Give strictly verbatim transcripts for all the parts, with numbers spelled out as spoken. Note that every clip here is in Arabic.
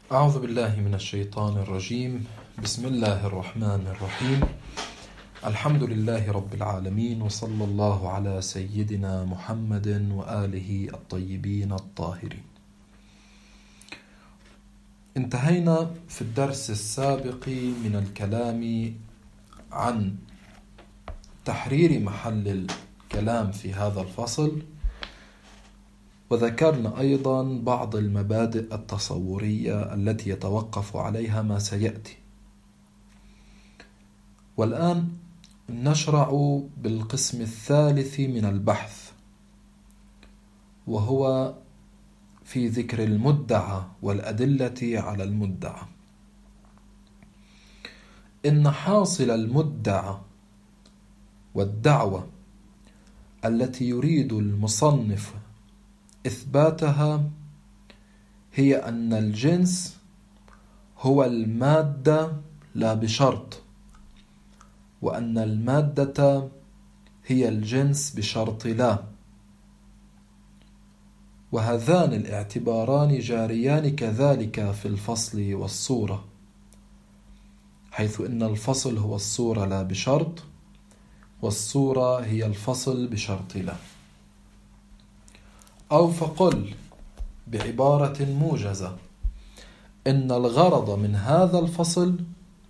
أعوذ بالله من الشيطان الرجيم. بسم الله الرحمن الرحيم. الحمد لله رب العالمين، وصلى الله على سيدنا محمد وآله الطيبين الطاهرين. انتهينا في الدرس السابق من الكلام عن تحرير محل الكلام في هذا الفصل، وذكرنا أيضا بعض المبادئ التصورية التي يتوقف عليها ما سيأتي. والآن نشرع بالقسم الثالث من البحث، وهو في ذكر المدعى والأدلة على المدعى. إن حاصل المدعى والدعوة التي يريد المصنف إثباتها هي أن الجنس هو المادة لا بشرط، وأن المادة هي الجنس بشرط لا. وهذان الاعتباران جاريان كذلك في الفصل والصورة، حيث إن الفصل هو الصورة لا بشرط، والصورة هي الفصل بشرط لا. أو فقل بعبارة موجزة إن الغرض من هذا الفصل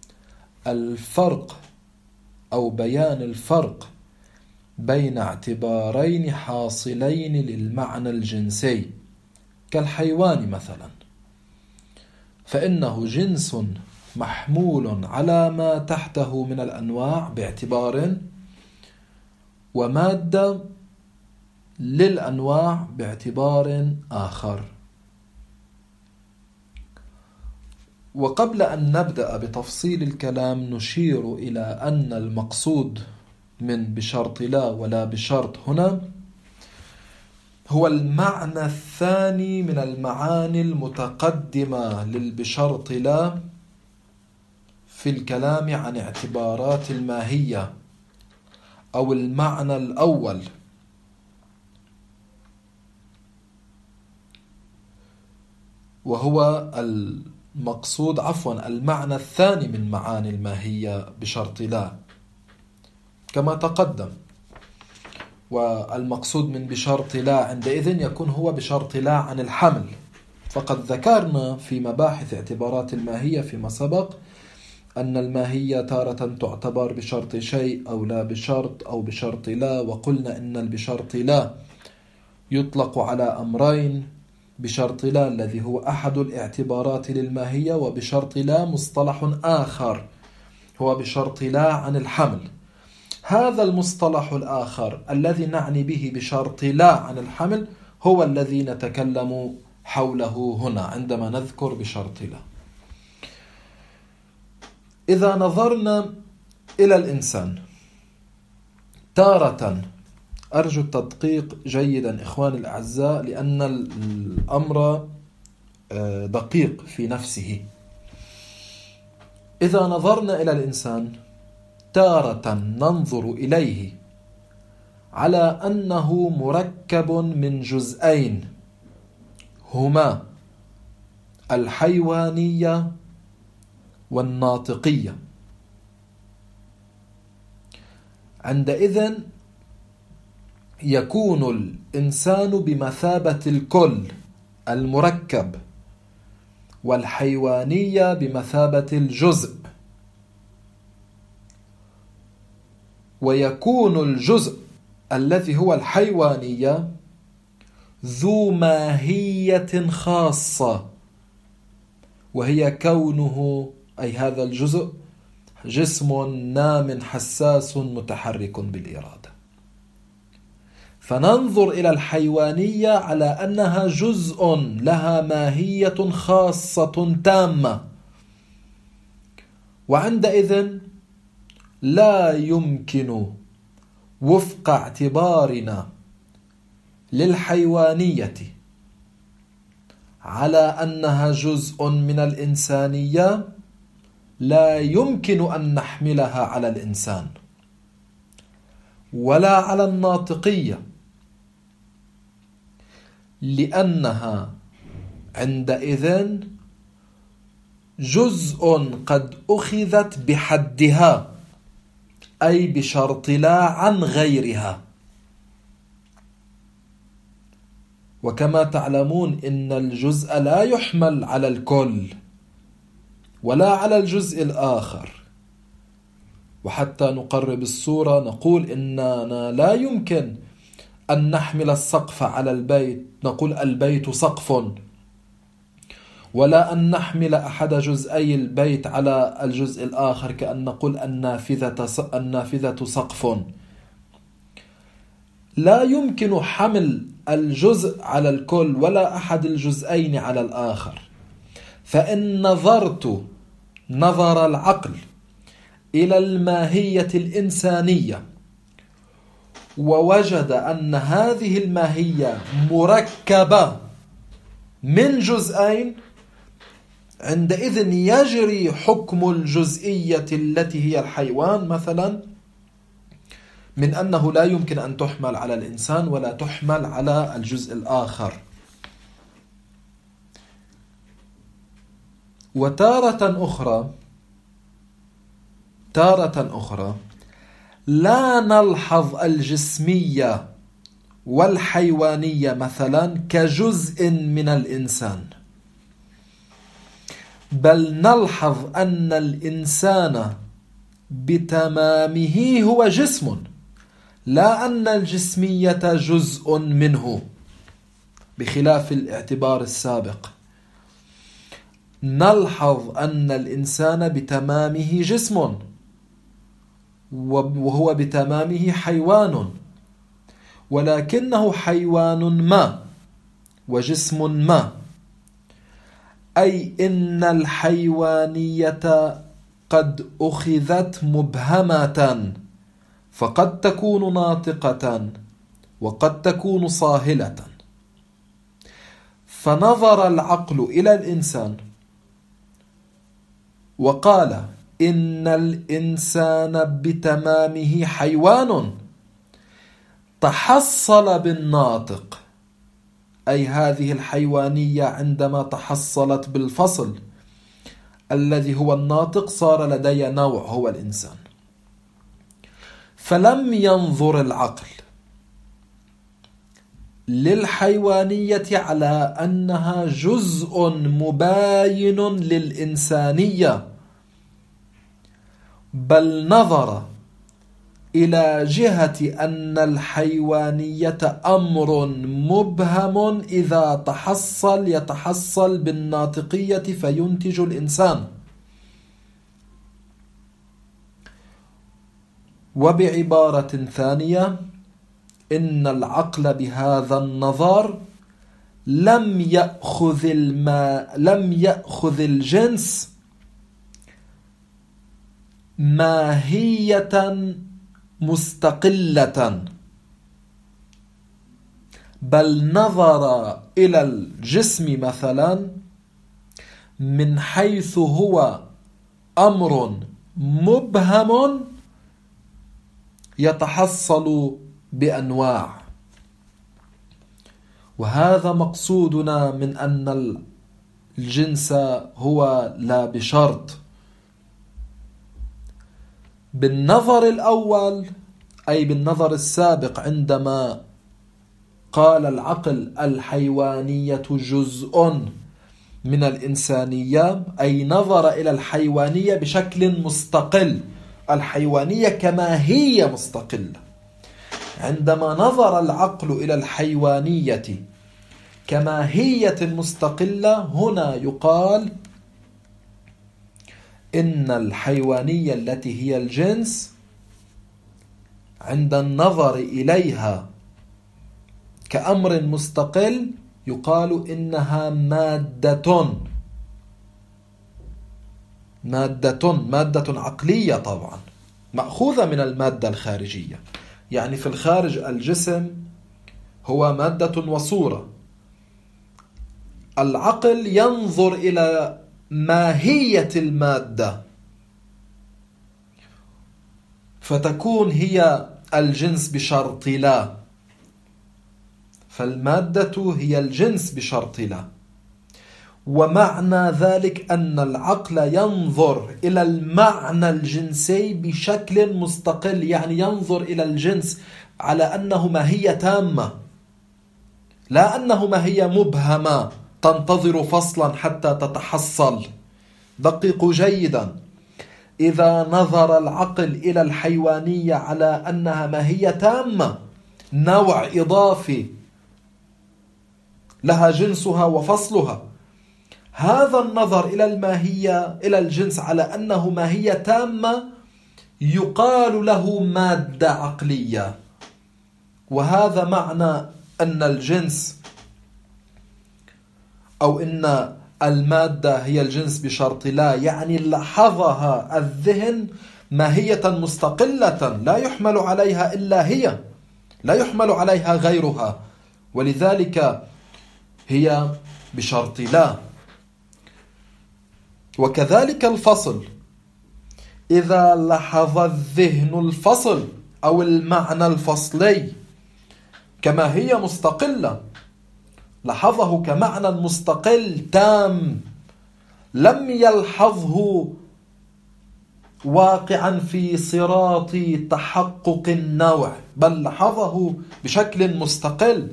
الفرق أو بيان الفرق بين اعتبارين حاصلين للمعنى الجنسي، كالحيوان مثلا، فإنه جنس محمول على ما تحته من الأنواع باعتبار، ومادة للأنواع باعتبار آخر. وقبل أن نبدأ بتفصيل الكلام نشير إلى أن المقصود من بشرط لا ولا بشرط هنا هو المعنى الثاني من المعاني المتقدمة للبشرط لا في الكلام عن اعتبارات الماهية، أو المعنى الأول، وهو المقصود عفوا المعنى الثاني من معاني الماهية بشرط لا كما تقدم. والمقصود من بشرط لا عندئذ يكون هو بشرط لا عن الحمل. فقد ذكرنا في مباحث اعتبارات الماهية فيما سبق أن الماهية تارة تعتبر بشرط شيء أو لا بشرط أو بشرط لا، وقلنا إن البشرط لا يطلق على أمرين: بشرط لا الذي هو أحد الاعتبارات للماهية، وبشرط لا مصطلح آخر هو بشرط لا عن الحمل. هذا المصطلح الآخر الذي نعني به بشرط لا عن الحمل هو الذي نتكلم حوله هنا عندما نذكر بشرط لا. إذا نظرنا إلى الإنسان تارة، أرجو التدقيق جيدا إخواني الأعزاء لأن الأمر دقيق في نفسه. إذا نظرنا إلى الإنسان تارة ننظر إليه على أنه مركب من جزئين هما الحيوانية والناطقية. عندئذ يكون الإنسان بمثابة الكل المركب، والحيوانية بمثابة الجزء، ويكون الجزء الذي هو الحيوانية ذو ماهية خاصة، وهي كونه أي هذا الجزء جسم نام حساس متحرك بالإرادة. فننظر إلى الحيوانية على أنها جزء لها ماهية خاصة تامة، وعندئذ لا يمكن وفق اعتبارنا للحيوانية على أنها جزء من الإنسانية، لا يمكن أن نحملها على الإنسان ولا على الناطقية، لأنها عندئذ جزء قد أخذت بحدها أي بشرط لا عن غيرها. وكما تعلمون إن الجزء لا يحمل على الكل ولا على الجزء الآخر. وحتى نقرب الصورة نقول إننا لا يمكن أن نحمل السقف على البيت، نقول البيت سقف، ولا أن نحمل أحد جزئي البيت على الجزء الآخر كأن نقول النافذة النافذة سقف. لا يمكن حمل الجزء على الكل ولا أحد الجزئين على الآخر. فإن نظرت نظر العقل إلى الماهية الإنسانية ووجد أن هذه الماهية مركبة من جزئين، عندئذ يجري حكم الجزئية التي هي الحيوان مثلا من أنه لا يمكن أن تحمل على الإنسان ولا تحمل على الجزء الآخر. وتارة أخرى تارة أخرى لا نلحظ الجسمية والحيوانية مثلا كجزء من الإنسان، بل نلحظ أن الإنسان بتمامه هو جسم، لا أن الجسمية جزء منه، بخلاف الاعتبار السابق. نلحظ أن الإنسان بتمامه جسم وهو بتمامه حيوان، ولكنه حيوان ما وجسم ما، أي إن الحيوانية قد أخذت مبهمة، فقد تكون ناطقة وقد تكون صاهلة. فنظر العقل إلى الإنسان وقال إن الإنسان بتمامه حيوان تحصل بالناطق، أي هذه الحيوانية عندما تحصلت بالفصل الذي هو الناطق صار لدي نوع هو الإنسان. فلم ينظر العقل للحيوانية على أنها جزء مباين للإنسانية، بل نظر إلى جهة أن الحيوانية أمر مبهم إذا تحصل يتحصل بالناطقية فينتج الإنسان. وبعبارة ثانية، إن العقل بهذا النظر لم يأخذ الماء لم يأخذ الجنس ماهية مستقلة، بل نظر إلى الجسم مثلا من حيث هو أمر مبهم يتحصل بأنواع. وهذا مقصودنا من أن الجنس هو لا بشرط. بالنظر الأول أي بالنظر السابق عندما قال العقل الحيوانية جزء من الإنسانية، أي نظر إلى الحيوانية بشكل مستقل، الحيوانية كما هي مستقلة. عندما نظر العقل إلى الحيوانية كماهية مستقلة، هنا يقال إن الحيوانية التي هي الجنس عند النظر إليها كأمر مستقل يقال إنها مادة مادة مادة عقلية، طبعا مأخوذة من المادة الخارجية. يعني في الخارج الجسم هو مادة وصورة، العقل ينظر إلى ماهية المادة فتكون هي الجنس بشرط لا، فالمادة هي الجنس بشرط لا. ومعنى ذلك أن العقل ينظر إلى المعنى الجنسي بشكل مستقل، يعني ينظر إلى الجنس على أنه ماهية تامة، لا أنه ماهية مبهمة تنتظر فصلا حتى تتحصل. دققوا جيدا، إذا نظر العقل إلى الحيوانية على أنها ماهية تامة، نوع إضافي لها جنسها وفصلها، هذا النظر إلى الماهية إلى الجنس على أنه ماهية تامة يقال له مادة عقلية. وهذا معنى أن الجنس أو أن المادة هي الجنس بشرط لا، يعني لاحظها الذهن ماهية مستقلة لا يحمل عليها إلا هي، لا يحمل عليها غيرها، ولذلك هي بشرط لا. وكذلك الفصل، إذا لاحظ الذهن الفصل أو المعنى الفصلي كما هي مستقلة، لاحظه كمعنى مستقل تام، لم يلحظه واقعا في صراط تحقق النوع، بل لاحظه بشكل مستقل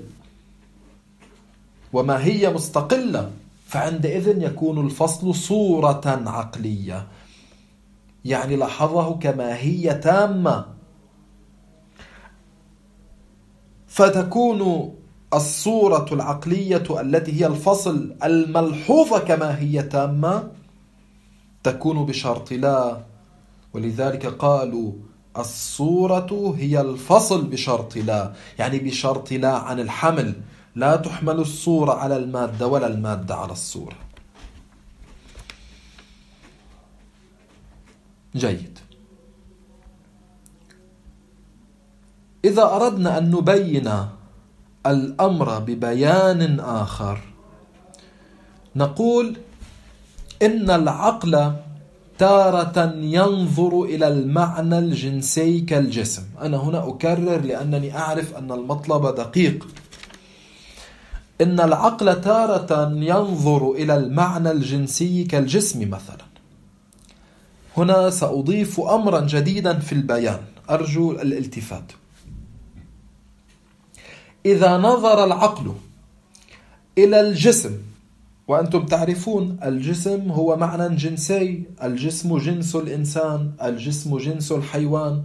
وما هي مستقلة، فعندئذ يكون الفصل صورة عقلية، يعني لاحظه كما هي تامة، فتكون الصورة العقلية التي هي الفصل الملحوظة كما هي تامة تكون بشرط لا. ولذلك قالوا الصورة هي الفصل بشرط لا، يعني بشرط لا عن الحمل، لا تحمل الصورة على المادة ولا المادة على الصورة. جيد. إذا أردنا أن نبين الأمر ببيان آخر، نقول إن العقل تارة ينظر إلى المعنى الجنسي كالجسم. أنا هنا أكرر لأنني أعرف أن المطلب دقيق. إن العقل تارة ينظر إلى المعنى الجنسي كالجسم مثلا. هنا سأضيف أمرا جديدا في البيان، أرجو الالتفات. إذا نظر العقل إلى الجسم، وأنتم تعرفون الجسم هو معنى جنسي، الجسم جنس الإنسان، الجسم جنس الحيوان.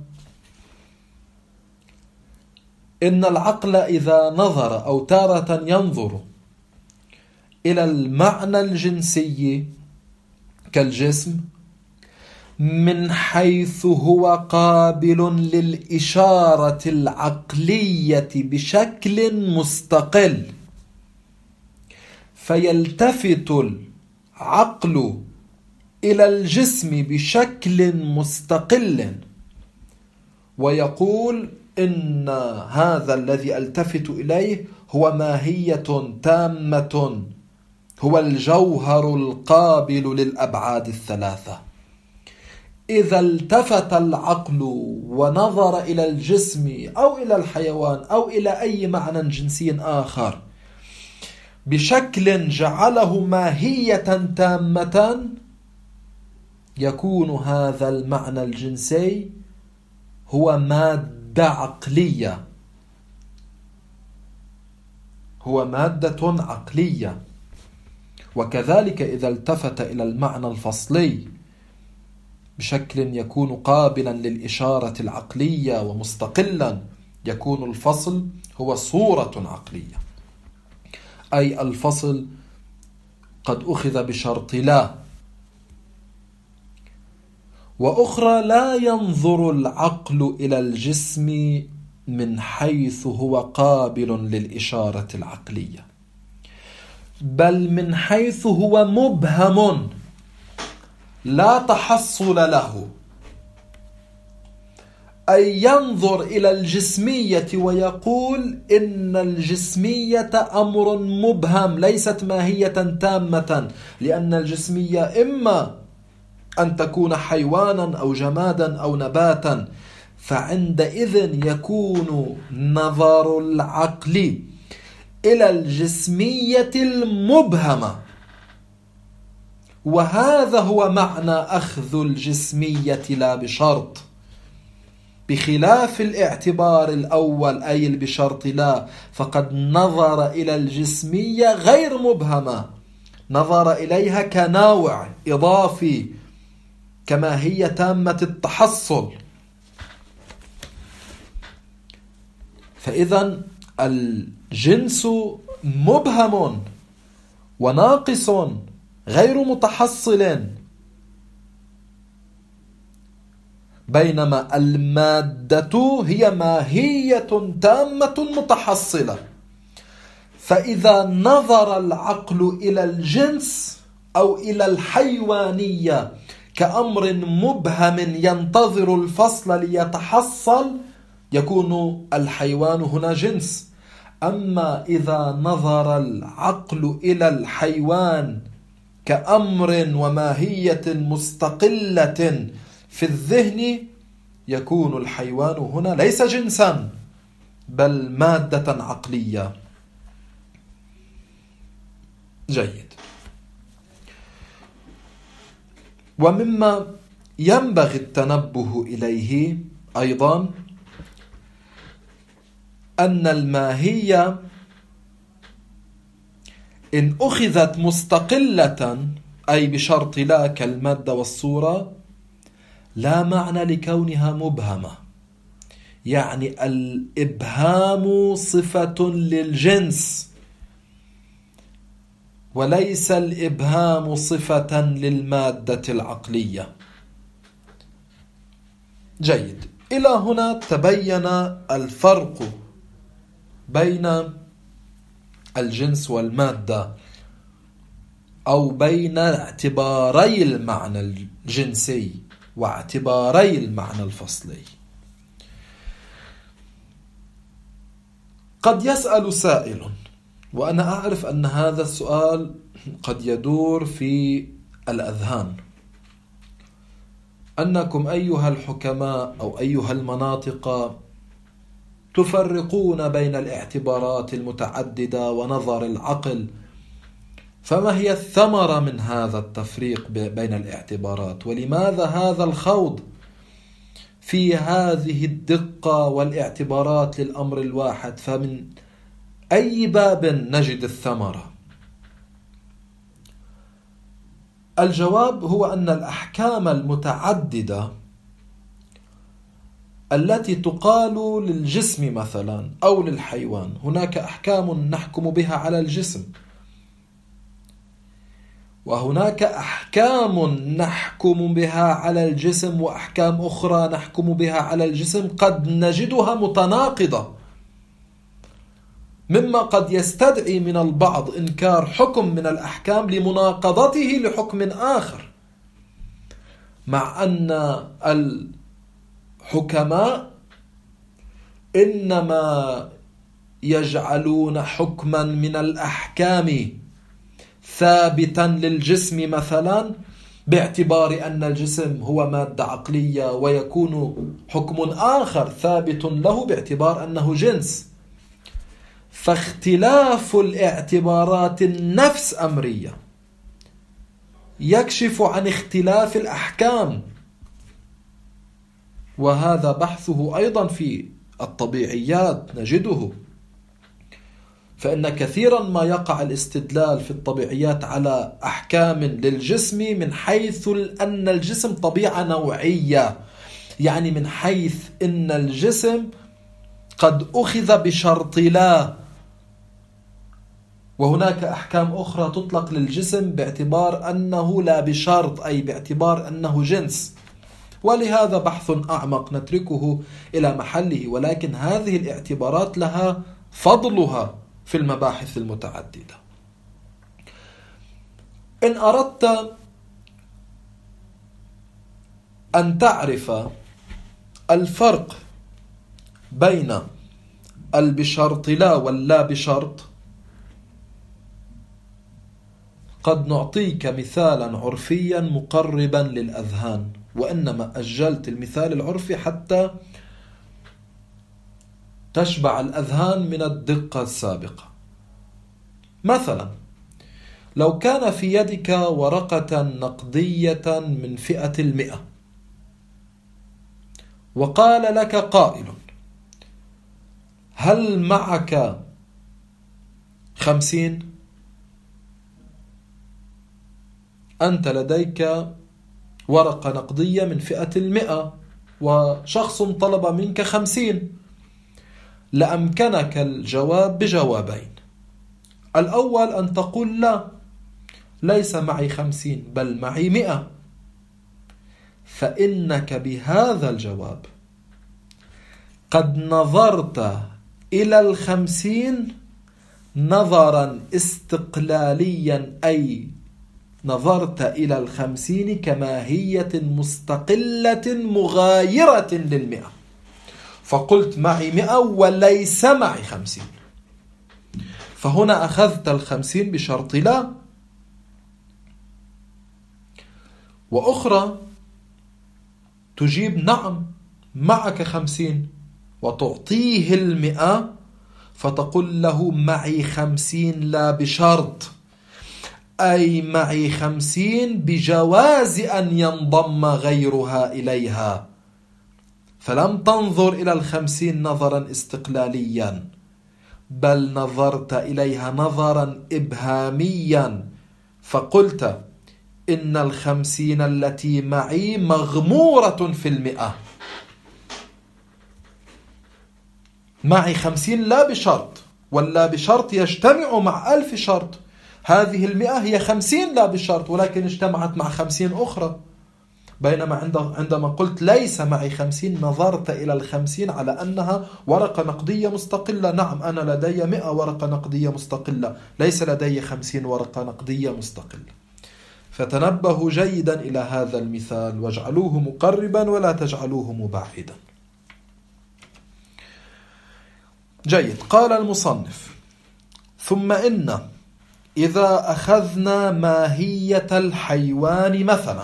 إن العقل إذا نظر أو تارة ينظر إلى المعنى الجنسي كالجسم من حيث هو قابل للإشارة العقلية بشكل مستقل، فيلتفت العقل إلى الجسم بشكل مستقل ويقول إن هذا الذي التفت إليه هو ماهية تامة، هو الجوهر القابل للأبعاد الثلاثة. إذا التفت العقل ونظر إلى الجسم أو إلى الحيوان أو إلى أي معنى جنسي آخر بشكل جعله ماهية تامة، يكون هذا المعنى الجنسي هو مادة عقلية، هو مادة عقلية. وكذلك إذا التفت إلى المعنى الفصلي بشكل يكون قابلا للإشارة العقلية ومستقلا، يكون الفصل هو صورة عقلية، أي الفصل قد أخذ بشرط لا. وأخرى لا ينظر العقل إلى الجسم من حيث هو قابل للإشارة العقلية، بل من حيث هو مبهم لا تحصل له، أي ينظر إلى الجسمية ويقول إن الجسمية أمر مبهم ليست ماهية تامة، لأن الجسمية إما أن تكون حيوانا أو جمادا أو نباتا، فعندئذ يكون نظر العقل إلى الجسمية المبهمة وهذا هو معنى أخذ الجسمية لا بشرط، بخلاف الاعتبار الأول أي بشرط لا، فقد نظر إلى الجسمية غير مبهمة، نظر إليها كنوع إضافي كما هي تامة التحصل. فإذا الجنس مبهم وناقص غير متحصل، بينما المادة هي ماهية تامة متحصلة. فإذا نظر العقل إلى الجنس أو إلى الحيوانية كأمر مبهم ينتظر الفصل ليتحصل، يكون الحيوان هنا جنس. أما إذا نظر العقل إلى الحيوان كأمر وماهية مستقلة في الذهن، يكون الحيوان هنا ليس جنسا بل مادة عقلية. جيد. ومما ينبغي التنبه إليه أيضا أن الماهية إن أخذت مستقلة أي بشرط لا كالمادة والصورة لا معنى لكونها مبهمة، يعني الإبهام صفة للجنس وليس الإبهام صفة للمادة العقلية. جيد. إلى هنا تبين الفرق بين الجنس والمادة، أو بين اعتباري المعنى الجنسي واعتباري المعنى الفصلي. قد يسأل سائل، وأنا أعرف أن هذا السؤال قد يدور في الأذهان، أنكم أيها الحكماء أو أيها المناطق تفرقون بين الاعتبارات المتعددة ونظر العقل، فما هي الثمرة من هذا التفريق بين الاعتبارات؟ ولماذا هذا الخوض في هذه الدقة والاعتبارات للأمر الواحد؟ فمن أي باب نجد الثمرة؟ الجواب هو أن الأحكام المتعددة التي تقال للجسم مثلا أو للحيوان، هناك أحكام نحكم بها على الجسم، وهناك أحكام نحكم بها على الجسم وأحكام أخرى نحكم بها على الجسم قد نجدها متناقضة، مما قد يستدعي من البعض إنكار حكم من الأحكام لمناقضته لحكم آخر، مع أن الحكماء إنما يجعلون حكما من الأحكام ثابتا للجسم مثلا باعتبار أن الجسم هو مادة عقلية، ويكون حكم آخر ثابت له باعتبار أنه جنس. فاختلاف الاعتبارات النفس أمرية يكشف عن اختلاف الأحكام، وهذا بحثه أيضا في الطبيعيات نجده، فإن كثيرا ما يقع الاستدلال في الطبيعيات على أحكام للجسم من حيث أن الجسم طبيعة نوعية، يعني من حيث أن الجسم قد أخذ بشرط لا، وهناك أحكام أخرى تطلق للجسم باعتبار أنه لا بشرط، أي باعتبار أنه جنس. ولهذا بحث أعمق نتركه إلى محله، ولكن هذه الاعتبارات لها فضلها في المباحث المتعددة. إن أردت أن تعرف الفرق بين البشرط لا واللا بشرط، قد نعطيك مثالا عرفيا مقربا للأذهان، وإنما أجلت المثال العرفي حتى تشبع الأذهان من الدقة السابقة. مثلا لو كان في يدك ورقة نقدية من فئة المئة وقال لك قائل: هل معك خمسين؟ أنت لديك ورقة نقدية من فئة المئة وشخص طلب منك خمسين، لأمكنك الجواب بجوابين. الأول أن تقول: لا، ليس معي خمسين بل معي مئة، فإنك بهذا الجواب قد نظرت إلى الخمسين نظرا استقلاليا، أي نظرت إلى الخمسين كماهية مستقلة مغايرة للمئة، فقلت معي مئة وليس معي خمسين، فهنا أخذت الخمسين بشرط لا. وأخرى تجيب: نعم معك خمسين، وتعطيه المئة، فتقول له: معي خمسين لا بشرط، أي معي خمسين بجواز أن ينضم غيرها إليها، فلم تنظر إلى الخمسين نظرا استقلاليا، بل نظرت إليها نظرا إبهاميا، فقلت: إن الخمسين التي معي مغمورة في المئة، معي خمسين لا بشرط، ولا بشرط يجتمع مع ألف شرط. هذه المئة هي خمسين لا بشرط، ولكن اجتمعت مع خمسين أخرى. بينما عندما قلت ليس معي خمسين، نظرت إلى الخمسين على أنها ورقة نقدية مستقلة. نعم، أنا لدي مئة ورقة نقدية مستقلة، ليس لدي خمسين ورقة نقدية مستقلة. فتنبهوا جيدا إلى هذا المثال، واجعلوه مقربا ولا تجعلوه مبعدا. جيد. قال المصنف: ثم إن إذا أخذنا ماهية الحيوان مثلا،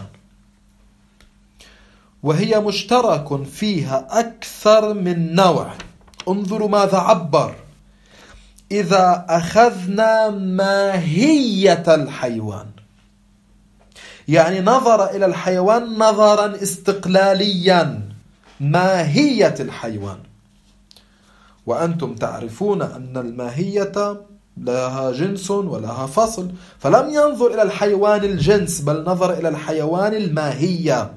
وهي مشترك فيها أكثر من نوع، انظروا ماذا عبر: إذا أخذنا ماهية الحيوان، يعني نظر إلى الحيوان نظرا استقلاليا، ماهية الحيوان. وأنتم تعرفون أن الماهية لها جنس ولها فصل، فلم ينظر إلى الحيوان الجنس بل نظر إلى الحيوان الماهية.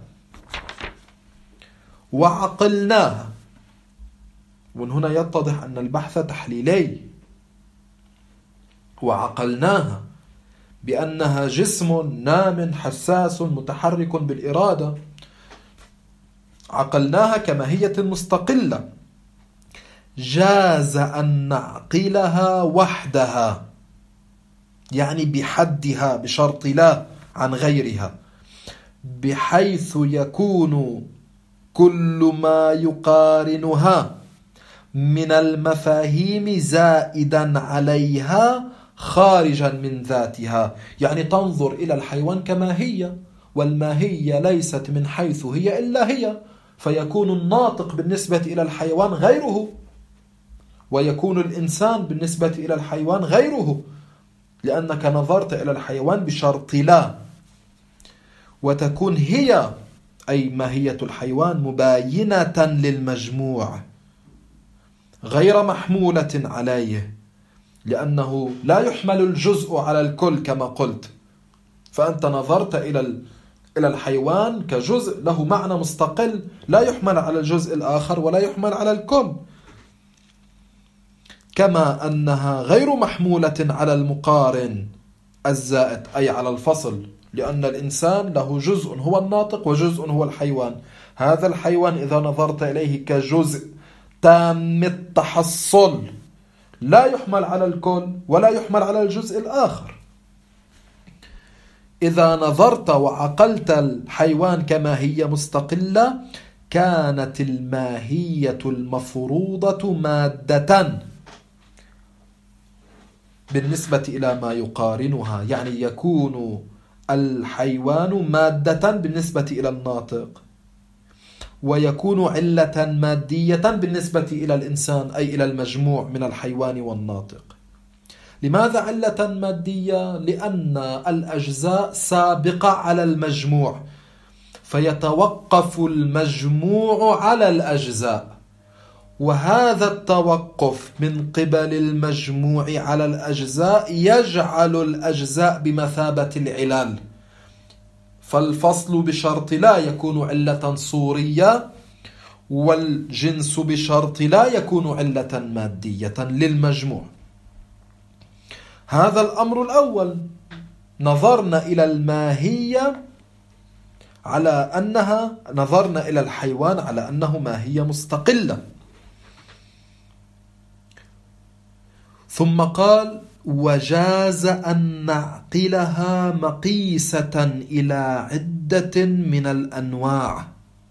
وعقلناها، ومن هنا يتضح أن البحث تحليلي. وعقلناها بأنها جسم نام حساس متحرك بالإرادة، عقلناها كماهية مستقلة، جاز أن نعقلها وحدها، يعني بحدها بشرط لا عن غيرها، بحيث يكون كل ما يقارنها من المفاهيم زائدا عليها خارجا من ذاتها. يعني تنظر إلى الحيوان كماهية، والماهية ليست من حيث هي إلا هي، فيكون الناطق بالنسبة إلى الحيوان غيره، ويكون الإنسان بالنسبة إلى الحيوان غيره، لأنك نظرت إلى الحيوان بشرط لا. وتكون هي أي ماهية الحيوان مباينة للمجموع غير محمولة عليه، لأنه لا يحمل الجزء على الكل كما قلت. فأنت نظرت إلى إلى الحيوان كجزء له معنى مستقل، لا يحمل على الجزء الآخر ولا يحمل على الكل، كما أنها غير محمولة على المقارن الزائد أي على الفصل، لأن الإنسان له جزء هو الناطق وجزء هو الحيوان. هذا الحيوان إذا نظرت إليه كجزء تام التحصل لا يحمل على الكل ولا يحمل على الجزء الآخر. إذا نظرت وعقلت الحيوان كماهية مستقلة، كانت الماهية المفروضة مادة بالنسبة إلى ما يقارنها، يعني يكون الحيوان مادة بالنسبة إلى الناطق، ويكون علة مادية بالنسبة إلى الإنسان أي إلى المجموع من الحيوان والناطق. لماذا علة مادية؟ لأن الأجزاء سابقة على المجموع، فيتوقف المجموع على الأجزاء، وهذا التوقف من قبل المجموع على الأجزاء يجعل الأجزاء بمثابة العلل، فالفصل بشرط لا يكون علة صورية، والجنس بشرط لا يكون علة مادية للمجموع. هذا الأمر الأول. نظرنا إلى الماهية على أنها نظرنا إلى الحيوان على أنه ماهية مستقلة. ثم قال وجاز أن نعقلها مقيسة إلى عدة من الأنواع.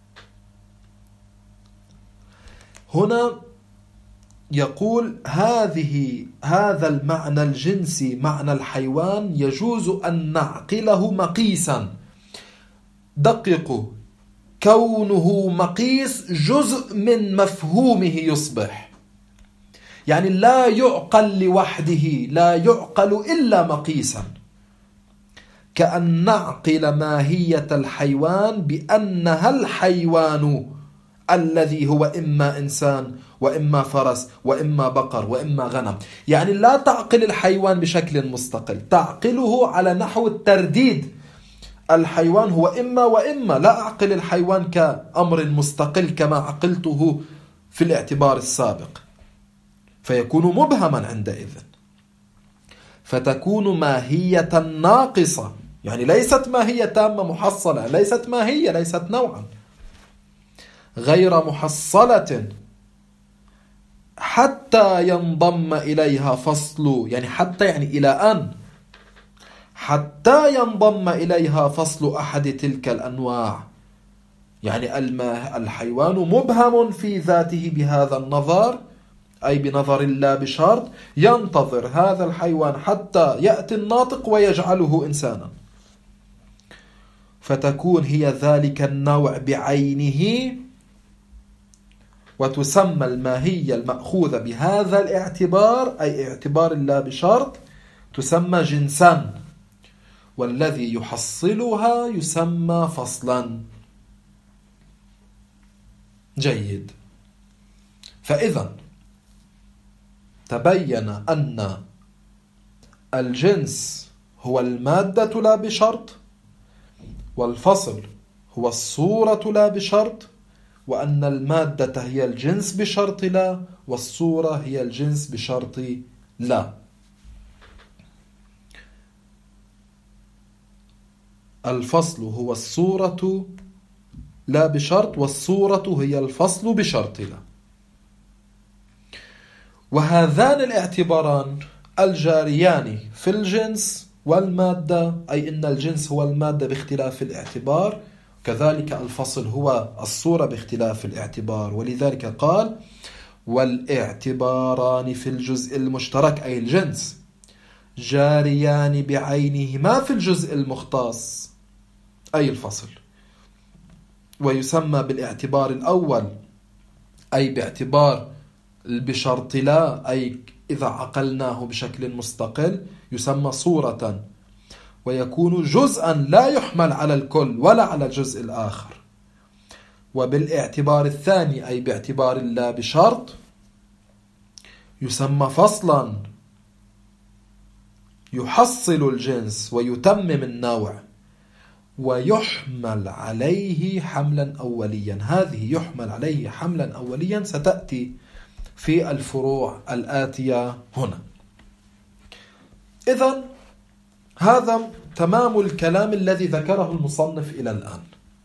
هنا يقول هذه هذا المعنى الجنسي معنى الحيوان يجوز أن نعقله مقيسا. دققوا، كونه مقيس جزء من مفهومه يصبح، يعني لا يعقل لوحده، لا يعقل إلا مقيسا، كأن نعقل ماهية الحيوان بأنها الحيوان الذي هو إما إنسان وإما فرس وإما بقر وإما غنم. يعني لا تعقل الحيوان بشكل مستقل، تعقله على نحو الترديد. الحيوان هو إما وإما، لا أعقل الحيوان كأمر مستقل كما عقلته في الاعتبار السابق، فيكون مبهما عندئذ، فتكون ماهية ناقصة، يعني ليست ماهية تامة محصلة، ليست ماهية، ليست نوعا، غير محصلة حتى ينضم إليها فصل، يعني حتى يعني إلى أن حتى ينضم إليها فصل أحد تلك الأنواع. يعني الحيوان مبهم في ذاته بهذا النظر، أي بنظر الله بشرط ينتظر هذا الحيوان حتى يأتي الناطق ويجعله إنسانا، فتكون هي ذلك النوع بعينه، وتسمى الماهية المأخوذة بهذا الاعتبار أي اعتبار الله بشرط تسمى جنسا، والذي يحصلها يسمى فصلا. جيد. فإذا تبين أن الجنس هو المادة لا بشرط، والفصل هو الصورة لا بشرط، وأن المادة هي الجنس بشرط لا، والصورة هي الجنس بشرط لا. الفصل هو الصورة لا بشرط، والصورة هي الفصل بشرط لا. وهذان الاعتباران الجاريان في الجنس والمادة، أي إن الجنس هو المادة باختلاف الاعتبار، كذلك الفصل هو الصورة باختلاف الاعتبار. ولذلك قال والاعتباران في الجزء المشترك أي الجنس جاريان بعينهما في الجزء المختص أي الفصل. ويسمى بالاعتبار الأول أي باعتبار بشرط لا، أي إذا عقلناه بشكل مستقل يسمى صورة، ويكون جزءا لا يحمل على الكل ولا على الجزء الآخر. وبالاعتبار الثاني أي باعتبار الله بشرط يسمى فصلا، يحصل الجنس ويتمم النوع، ويحمل عليه حملا أوليا. هذه يحمل عليه حملا أوليا ستأتي في الفروع الآتية هنا. إذن هذا تمام الكلام الذي ذكره المصنف إلى الآن.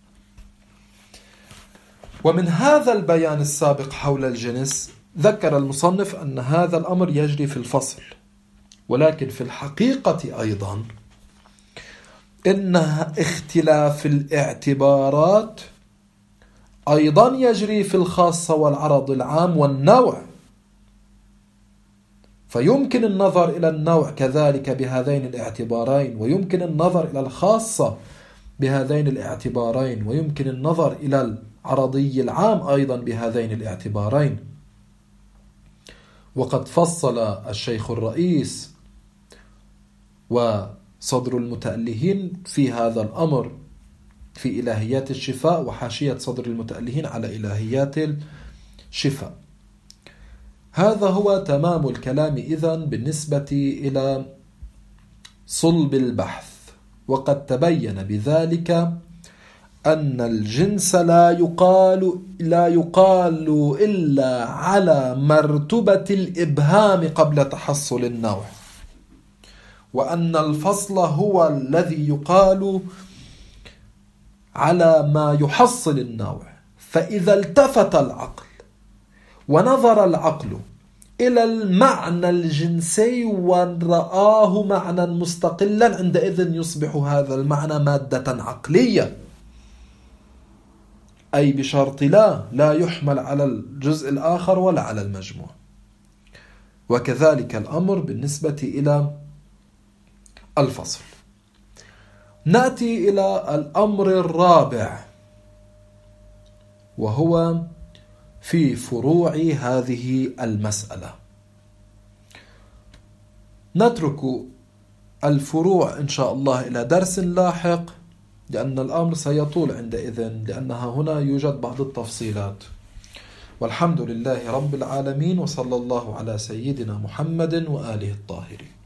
ومن هذا البيان السابق حول الجنس ذكر المصنف أن هذا الأمر يجري في الفصل، ولكن في الحقيقة أيضا إن اختلاف الاعتبارات أيضا يجري في الخاصة والعرض العام والنوع، فيمكن النظر إلى النوع كذلك بهذين الاعتبارين، ويمكن النظر إلى الخاصة بهذين الاعتبارين، ويمكن النظر إلى العرضي العام أيضا بهذين الاعتبارين. وقد فصل الشيخ الرئيس وصدر المتألهين في هذا الأمر في إلهيات الشفاء، وحاشية صدر المتألهين على إلهيات الشفاء. هذا هو تمام الكلام إذن بالنسبة إلى صلب البحث. وقد تبين بذلك أن الجنس لا يقال لا يقال إلا على مرتبة الإبهام قبل تحصل النوع، وأن الفصل هو الذي يقال على ما يحصل النوع. فإذا التفت العقل ونظر العقل إلى المعنى الجنسي ورآه معنى مستقلا، عندئذ يصبح هذا المعنى مادة عقلية، أي بشرط لا لا يحمل على الجزء الآخر ولا على المجموع. وكذلك الأمر بالنسبة إلى الفصل. نأتي إلى الأمر الرابع، وهو في فروع هذه المسألة. نترك الفروع إن شاء الله إلى درس لاحق، لأن الأمر سيطول عندئذ، لأنها هنا يوجد بعض التفصيلات. والحمد لله رب العالمين، وصلى الله على سيدنا محمد وآله الطاهرين.